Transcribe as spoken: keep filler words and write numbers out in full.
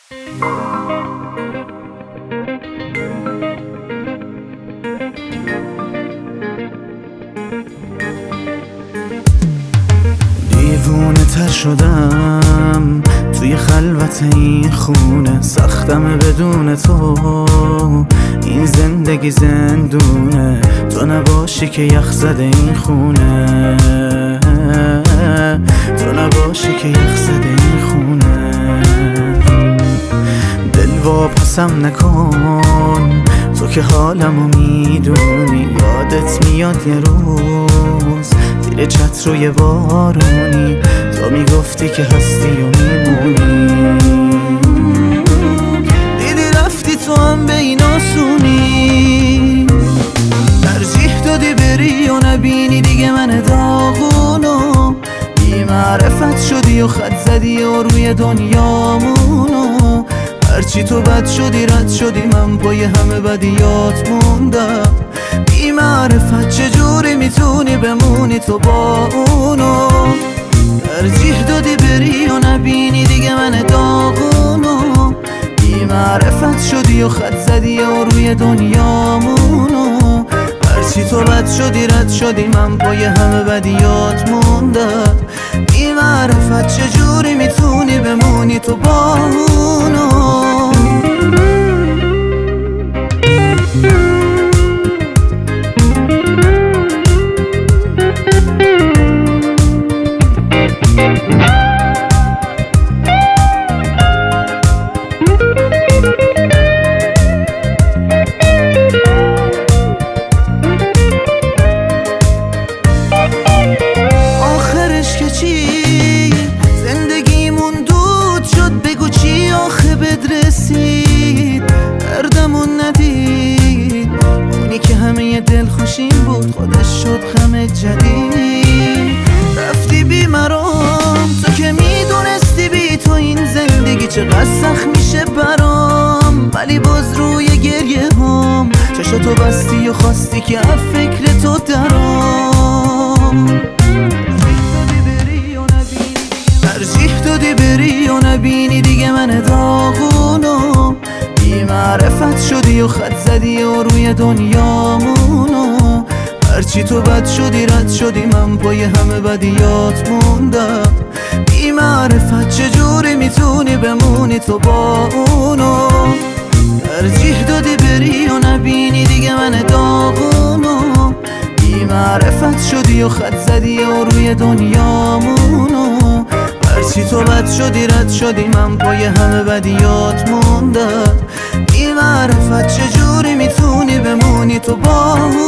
دیوونه تر شدم توی خلوت این خونه، سختم بدون تو، این زندگی زندونه، تو نباشی که یخ زده این خونه، تو نباشی که یخ زده این خونه. دل واپسم نکن تو که حالمو میدونی، یادت میاد یه روز زیر چتر روی بارونی تو میگفتی که هستی و میمونی، دیدی رفتی تو هم به این آسونی، ترجیح دادی بری و نبینی دیگه من داغونو، بی معرفت شدی و خط زدی و روی دنیامونو، هرچی تو بد شدی رد شدی من پای همه بدیات موندم، بی معرفت چجوری میتونی بمونی تو با اونو، ترجیح دادی بری و نبینی دیگه من داغونو، بی معرفت شدی و خط زدی و روی دنیامونو، هرچی تو بد شدی رد شدی من پای همه بدیات موندم، بی معرفت چجوری میتونی بمونی تو با اونو. آخرش که چی؟ زندگیمون دود شد، بگو چی آخه بدرسید، دردمون ندید، اونی که همه دل خوشیم بود خودش شد غم جدید، رفتی بی مرام تو که میدونستی بی تو این زندگی چقدر سخت میشه برام، ولی باز روی گریه هم چشاتو بستی و خواستی که از فکر تو درام، ترجیح دادی بری و نبینی دیگه من داغونو، بی معرفت شدی و خط زدی و روی دنیامونو، هرچی تو بد شدی رد شدی من پای همه بدیات موندم، بی معرفت چجوری میتونی بمونی تو با اونو، ترجیح دادی بری و نبینی دیگه من داغونو، بی معرفت شدی و خط زدی و روی دنیامونو، هرچی تو بد شدی رد شدی من پای همه بدیات موندم، بی معرفت چجوری میتونی بمونی تو با